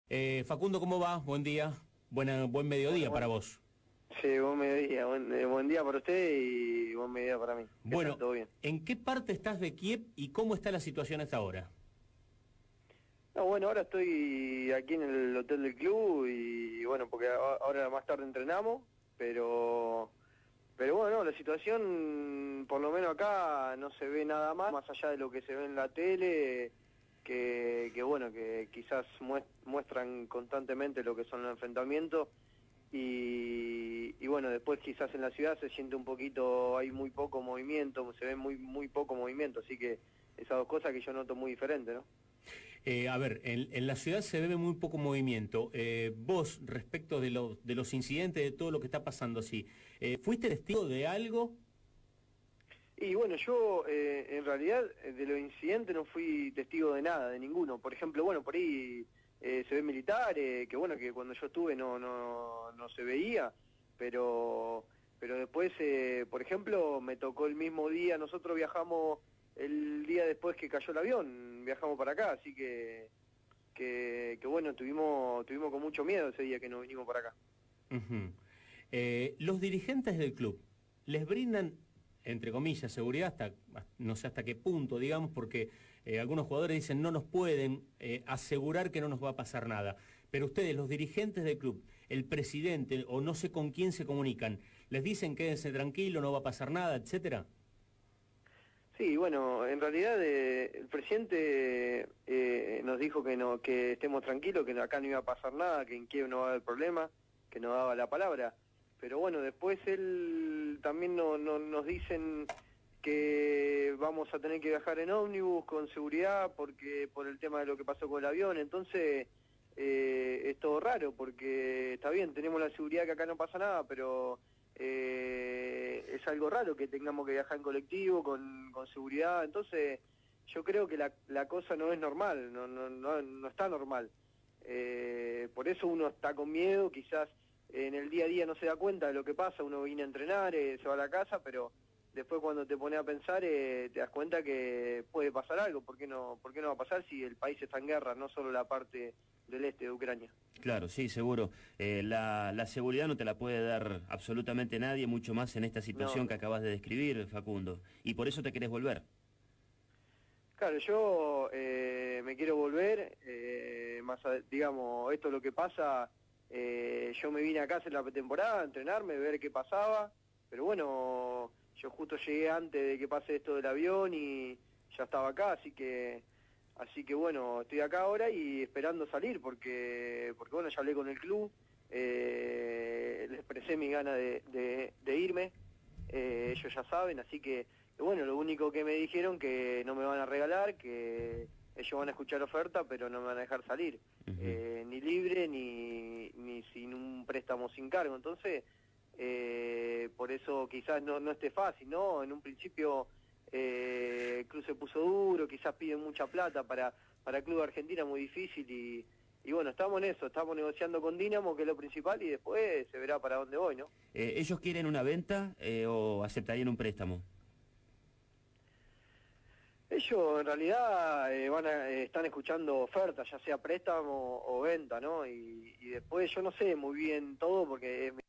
Facundo, ¿cómo va? Buen día. Buen mediodía para vos. Sí, buen mediodía. Buen día para usted y buen mediodía para mí. ¿Qué Bueno, tal? ¿Todo bien? ¿en qué parte estás de Kiev y cómo está la situación hasta ahora? No, bueno, ahora estoy aquí en el hotel del club y bueno, porque ahora más tarde entrenamos, pero bueno, la situación, por lo menos acá, no se ve nada más allá de lo que se ve en la tele, que bueno, que quizás muestran constantemente lo que son los enfrentamientos. Y bueno, después quizás en la ciudad se siente un poquito, hay muy poco movimiento, se ve muy poco movimiento, así que esas dos cosas que yo noto muy diferente, ¿no? A ver, en la ciudad se ve muy poco movimiento. Vos, respecto de los incidentes, de todo lo que está pasando así, ¿fuiste testigo de algo? Y bueno, yo en realidad de los incidentes no fui testigo de nada, de ninguno. Por ejemplo, bueno, por ahí se ven militares, que bueno, que cuando yo estuve no se veía, pero después, por ejemplo, me tocó el mismo día, nosotros viajamos el día después que cayó el avión, viajamos para acá, así que bueno, tuvimos con mucho miedo ese día que nos vinimos para acá. Ujú. Los dirigentes del club, ¿les brindan, entre comillas, seguridad no sé hasta qué punto, digamos, porque algunos jugadores dicen no nos pueden asegurar que no nos va a pasar nada? Pero ustedes, los dirigentes del club, el presidente o no sé con quién se comunican, ¿les dicen quédense tranquilo, no va a pasar nada, etcétera? Sí, bueno, en realidad el presidente nos dijo que estemos tranquilos, que acá no iba a pasar nada, que en Kiev no va a haber problema, que nos daba la palabra. Pero bueno, después él también nos dicen que vamos a tener que viajar en ómnibus con seguridad porque por el tema de lo que pasó con el avión. Entonces es todo raro porque está bien, tenemos la seguridad que acá no pasa nada, pero es algo raro que tengamos que viajar en colectivo con seguridad. Entonces yo creo que la cosa no es normal, no está normal. Por eso uno está con miedo, quizás en el día a día no se da cuenta de lo que pasa, uno viene a entrenar, se va a la casa, pero después cuando te pones a pensar te das cuenta que puede pasar algo. ¿Por qué no va a pasar si el país está en guerra, no solo la parte del este de Ucrania? Claro, sí, seguro. La seguridad no te la puede dar absolutamente nadie, mucho más en esta No, situación que no. acabas de describir, Facundo. Y por eso te querés volver. Claro, yo me quiero volver, digamos, esto es lo que pasa, yo me vine acá a hacer la pretemporada, a entrenarme, ver qué pasaba, pero bueno, yo justo llegué antes de que pase esto del avión y ya estaba acá, así que bueno, estoy acá ahora y esperando salir, porque bueno, ya hablé con el club, les expresé mi gana de irme, ellos ya saben, así que bueno, lo único que me dijeron que no me van a regalar, que ellos van a escuchar oferta, pero no me van a dejar salir, ni libre ni sin un préstamo sin cargo. Entonces, por eso quizás no esté fácil, ¿no? En un principio el club se puso duro, quizás piden mucha plata para el club de Argentina, muy difícil y bueno, estamos en eso, estamos negociando con Dinamo, que es lo principal, y después se verá para dónde voy, ¿no? ¿Ellos quieren una venta o aceptarían un préstamo? Ellos en realidad están escuchando ofertas, ya sea préstamo o venta, ¿no? Y después yo no sé muy bien todo porque es mi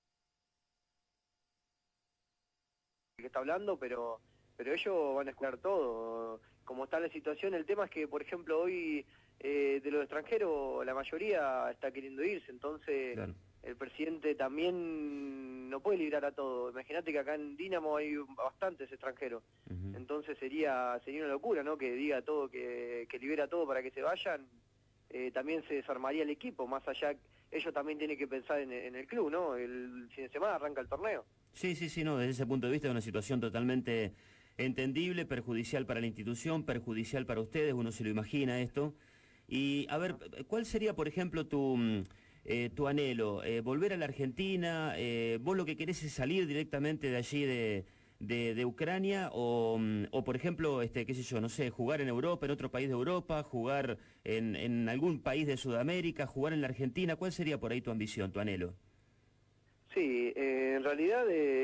que está hablando, pero ellos van a escuchar todo. Como está la situación, el tema es que, por ejemplo, hoy de los extranjeros la mayoría está queriendo irse, entonces Claro. el presidente también no puede librar a todo. Imagínate que acá en Dinamo hay bastantes extranjeros. Ujú. Entonces sería una locura, ¿no? Que diga todo, que libera todo para que se vayan. También se desarmaría el equipo, más allá, ellos también tienen que pensar en el club, ¿no? El fin de semana arranca el torneo. Sí, sí, sí, no, desde ese punto de vista es una situación totalmente entendible, perjudicial para la institución, perjudicial para ustedes, uno se lo imagina esto. Y a ver, ¿cuál sería, por ejemplo, tu anhelo? ¿Volver a la Argentina? ¿Vos lo que querés es salir directamente de allí de Ucrania? O, por ejemplo, qué sé yo, no sé, jugar en Europa, en otro país de Europa, jugar en algún país de Sudamérica, jugar en la Argentina? ¿Cuál sería por ahí tu ambición, tu anhelo? Sí, en realidad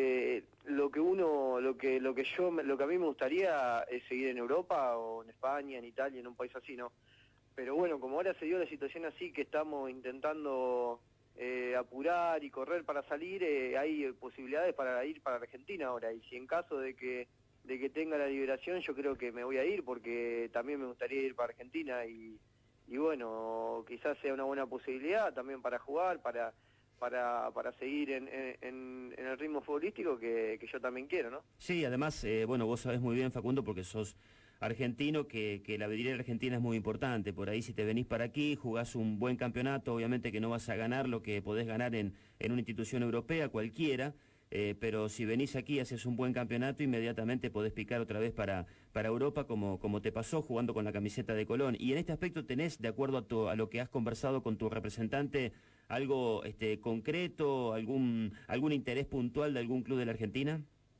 lo que a mí me gustaría es seguir en Europa o en España, en Italia, en un país así, ¿no? pero bueno, como ahora se dio la situación así que estamos intentando apurar y correr para salir, hay posibilidades para ir para Argentina ahora, y si en caso de que tenga la liberación, yo creo que me voy a ir, porque también me gustaría ir para Argentina, y bueno, quizás sea una buena posibilidad también para jugar, para seguir en el ritmo futbolístico que yo también quiero, ¿no? Sí, además, bueno, vos sabés muy bien, Facundo, porque sos argentino, que la vidriera argentina es muy importante. Por ahí, si te venís para aquí, jugás un buen campeonato, obviamente que no vas a ganar lo que podés ganar en una institución europea, cualquiera, pero si venís aquí, haces un buen campeonato, inmediatamente podés picar otra vez para Europa, como te pasó jugando con la camiseta de Colón. Y en este aspecto, ¿tenés, de acuerdo a lo que has conversado con tu representante, algo concreto, algún interés puntual de algún club de la Argentina?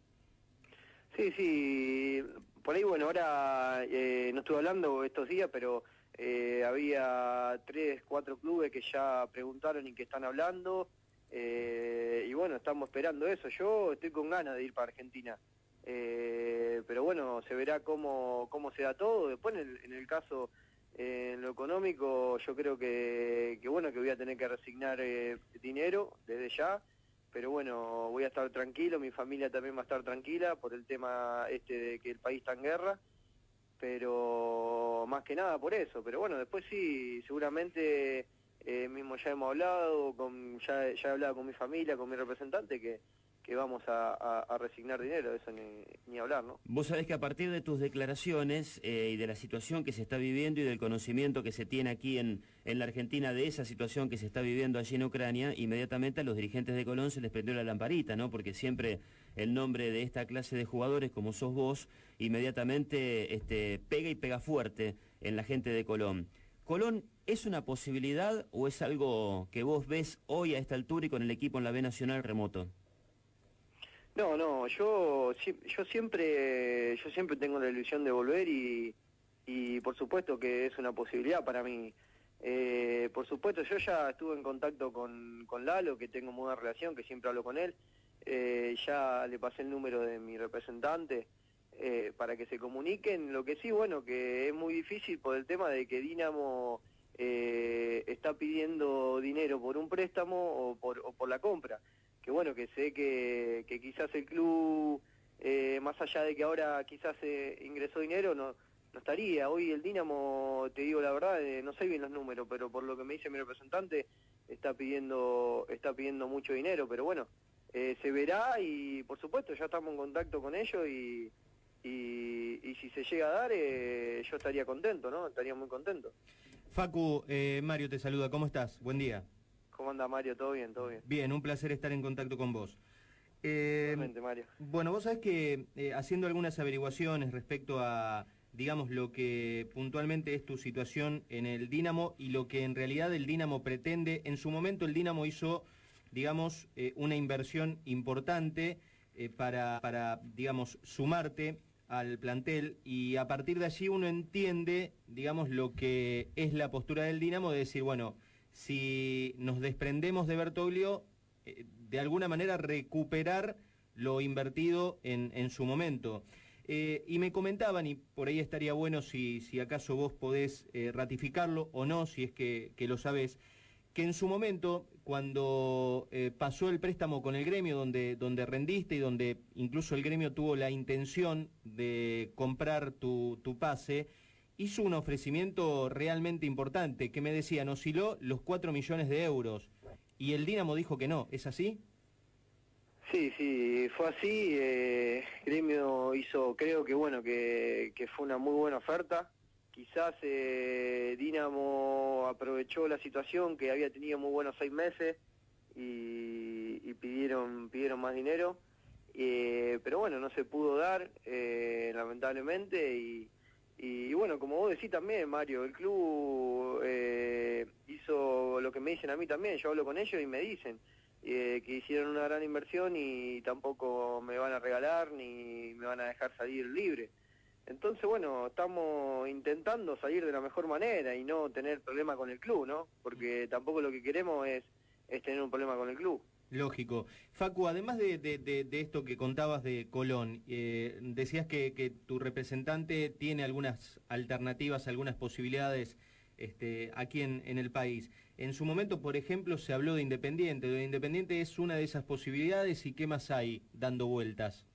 Sí, por ahí, bueno, ahora no estuve hablando estos días, pero había 3, 4 clubes que ya preguntaron y que están hablando, y bueno, estamos esperando eso. Yo estoy con ganas de ir para Argentina, pero bueno, se verá cómo se da todo. Después, en el caso, en lo económico, yo creo que bueno, que voy a tener que resignar dinero desde ya. Pero bueno, voy a estar tranquilo, mi familia también va a estar tranquila por el tema de que el país está en guerra, pero más que nada por eso. Pero bueno, después sí, seguramente mismo ya hemos hablado, ya he hablado con mi familia, con mi representante, que vamos a resignar dinero, eso ni hablar, ¿no? Vos sabés que a partir de tus declaraciones y de la situación que se está viviendo y del conocimiento que se tiene aquí en la Argentina de esa situación que se está viviendo allí en Ucrania, inmediatamente a los dirigentes de Colón se les prendió la lamparita, ¿no? Porque siempre el nombre de esta clase de jugadores, como sos vos, inmediatamente pega y pega fuerte en la gente de Colón. ¿Colón es una posibilidad o es algo que vos ves hoy a esta altura y con el equipo en la B Nacional remoto? No, yo siempre tengo la ilusión de volver, y por supuesto que es una posibilidad para mí. Por supuesto, yo ya estuve en contacto con Lalo, que tengo muy buena relación, que siempre hablo con él. Ya le pasé el número de mi representante para que se comuniquen. Lo que sí, bueno, que es muy difícil por el tema de que Dinamo está pidiendo dinero por un préstamo o por la compra. Que bueno, que sé que quizás el club, más allá de que ahora quizás ingresó dinero, no estaría. Hoy el Dinamo, te digo la verdad, no sé bien los números, pero por lo que me dice mi representante, está pidiendo mucho dinero, pero bueno, se verá, y por supuesto ya estamos en contacto con ellos, y si se llega a dar, yo estaría contento, ¿no? Estaría muy contento. Facu, Mario te saluda, ¿cómo estás? Buen día. ¿Cómo anda, Mario? ¿Todo bien? ¿Todo bien? Bien, un placer estar en contacto con vos. Igualmente, Mario. Bueno, vos sabés que haciendo algunas averiguaciones respecto a, digamos, lo que puntualmente es tu situación en el Dinamo y lo que en realidad el Dinamo pretende, en su momento el Dinamo hizo, digamos, una inversión importante para, digamos, sumarte al plantel, y a partir de allí uno entiende, digamos, lo que es la postura del Dinamo de decir, bueno, si nos desprendemos de Bertoglio, de alguna manera recuperar lo invertido en su momento. Y me comentaban, y por ahí estaría bueno si acaso vos podés ratificarlo o no, si es que lo sabés, que en su momento, cuando pasó el préstamo con el Gremio, donde rendiste y donde incluso el Gremio tuvo la intención de comprar tu pase, hizo un ofrecimiento realmente importante, que me decían, osciló los 4 millones de euros, y el Dinamo dijo que no, ¿es así? Sí, fue así. Gremio hizo, creo que bueno, que fue una muy buena oferta. Quizás Dinamo aprovechó la situación, que había tenido muy buenos 6 meses, y pidieron más dinero, pero bueno, no se pudo dar, lamentablemente, y bueno, como vos decís también, Mario, el club hizo lo que me dicen a mí también. Yo hablo con ellos y me dicen que hicieron una gran inversión y tampoco me van a regalar ni me van a dejar salir libre. Entonces, bueno, estamos intentando salir de la mejor manera y no tener problema con el club, ¿no? Porque tampoco lo que queremos es tener un problema con el club. Lógico. Facu, además de esto que contabas de Colón, decías que tu representante tiene algunas alternativas, algunas posibilidades aquí en el país. En su momento, por ejemplo, se habló de Independiente. ¿De Independiente es una de esas posibilidades y qué más hay dando vueltas?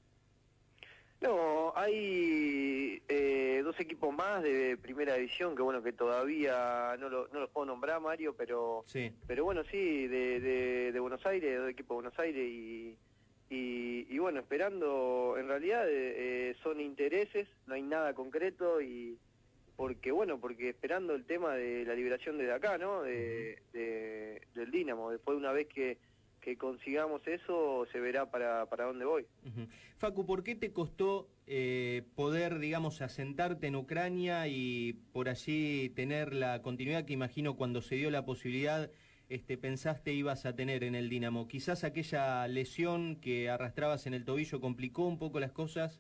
No, hay dos equipos más de primera división que bueno, que todavía no los puedo nombrar, Mario, pero Sí. pero bueno, sí, de Buenos Aires, dos equipos de Buenos Aires y bueno, esperando, en realidad son intereses, no hay nada concreto y porque esperando el tema de la liberación desde acá, ¿no? Del Dínamo, después una vez que consigamos eso, se verá para dónde voy. Ujú. Facu, ¿por qué te costó poder, digamos, asentarte en Ucrania y por allí tener la continuidad que imagino cuando se dio la posibilidad pensaste ibas a tener en el Dínamo? ¿Quizás aquella lesión que arrastrabas en el tobillo complicó un poco las cosas?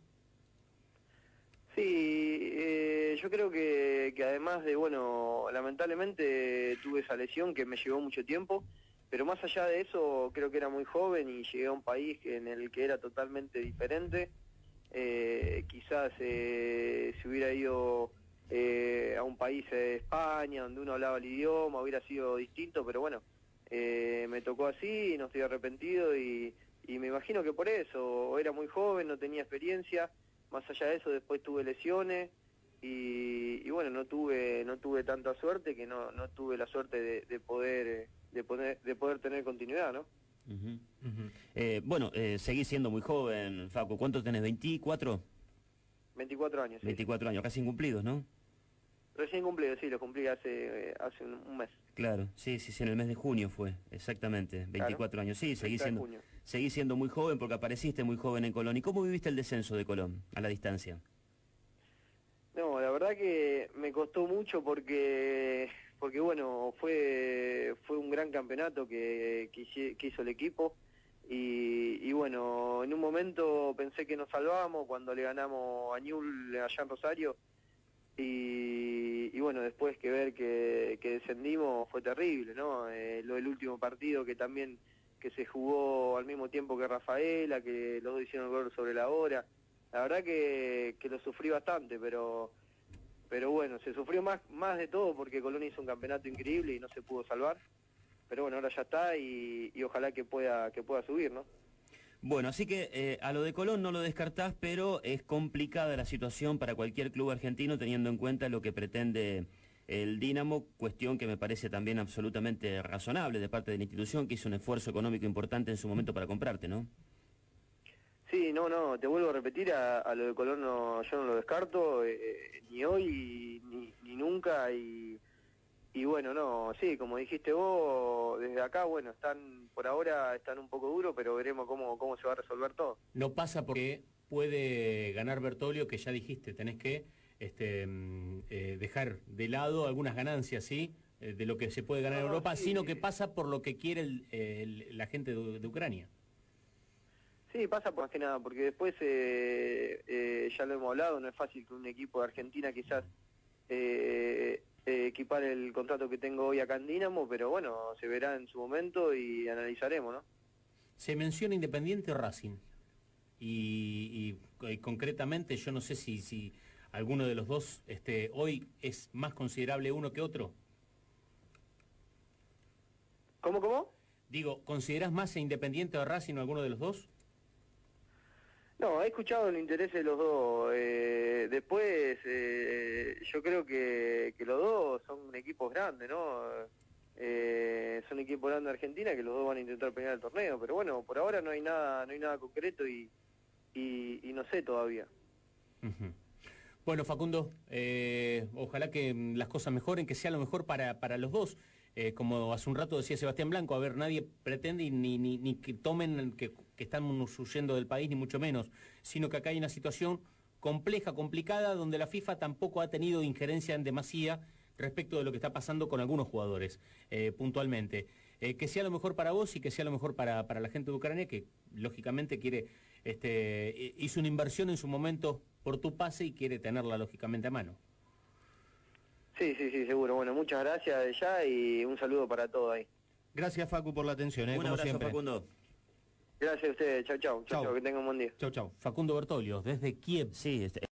Sí, yo creo que además de, bueno, lamentablemente tuve esa lesión que me llevó mucho tiempo, pero más allá de eso creo que era muy joven y llegué a un país en el que era totalmente diferente. Quizás si hubiera ido a un país de España donde uno hablaba el idioma hubiera sido distinto, pero bueno, me tocó así y no estoy arrepentido y me imagino que por eso, era muy joven, no tenía experiencia. Más allá de eso, después tuve lesiones y bueno, no tuve tanta suerte que no tuve la suerte de poder tener continuidad, ¿no? Ujú. Bueno, seguís siendo muy joven, Facu. ¿Cuántos tenés? ¿24? 24 años, sí. 24 años, casi incumplidos, ¿no? Recién cumplido, sí, lo cumplí hace un mes. Claro, sí, en el mes de junio fue, exactamente, 24 años. Sí, seguís 30 de siendo, junio. seguís siendo muy joven porque apareciste muy joven en Colón. ¿Y cómo viviste el descenso de Colón a la distancia? No, la verdad que me costó mucho porque bueno, fue un gran campeonato que hizo el equipo y bueno, en un momento pensé que nos salvábamos cuando le ganamos a Newell's allá en Rosario y bueno, después que descendimos fue terrible, ¿no? Lo del último partido que también que se jugó al mismo tiempo que Rafaela, que los dos hicieron el gol sobre la hora. La verdad que lo sufrí bastante, pero bueno, se sufrió más de todo porque Colón hizo un campeonato increíble y no se pudo salvar. Pero bueno, ahora ya está y ojalá que pueda subir, ¿no? Bueno, así que a lo de Colón no lo descartás, pero es complicada la situación para cualquier club argentino teniendo en cuenta lo que pretende el Dínamo, cuestión que me parece también absolutamente razonable de parte de la institución que hizo un esfuerzo económico importante en su momento para comprarte, ¿no? Sí, no, te vuelvo a repetir, a lo de Colón yo no lo descarto, ni hoy ni nunca y bueno, no, sí, como dijiste vos, desde acá, bueno, por ahora están un poco duros, pero veremos cómo se va a resolver todo. No pasa porque puede ganar Bertolio, que ya dijiste, tenés que dejar de lado algunas ganancias, ¿sí? De lo que se puede ganar en Europa, sí, sino que pasa por lo que quiere la gente de Ucrania. Sí, pasa más que nada, porque después, ya lo hemos hablado, no es fácil que un equipo de Argentina quizás equipar el contrato que tengo hoy acá en Dínamo, pero bueno, se verá en su momento y analizaremos, ¿no? Se menciona Independiente o Racing. Y concretamente yo no sé si alguno de los dos hoy es más considerable uno que otro. ¿Cómo? Digo, ¿considerás más a Independiente o a Racing o alguno de los dos? No, he escuchado el interés de los dos. Después, yo creo que los dos son equipos grandes, ¿no? Son equipos grandes de Argentina que los dos van a intentar pelear el torneo, pero bueno, por ahora no hay nada concreto y no sé todavía. Uh-huh. Bueno, Facundo, ojalá que las cosas mejoren, que sea lo mejor para los dos. Como hace un rato decía Sebastián Blanco, a ver, nadie pretende ni que tomen que estamos huyendo del país, ni mucho menos, sino que acá hay una situación compleja, complicada, donde la FIFA tampoco ha tenido injerencia en demasía respecto de lo que está pasando con algunos jugadores, puntualmente. Que sea lo mejor para vos y que sea lo mejor para la gente de Ucrania, que lógicamente quiere, hizo una inversión en su momento por tu pase y quiere tenerla lógicamente a mano. Sí, seguro. Bueno, muchas gracias de ya y un saludo para todos ahí. Gracias, Facu, por la atención, Un como abrazo, siempre. Facundo. Gracias a ustedes. Chau, que tengan un buen día. Chau. Facundo Bertolio, desde Kiev. Sí,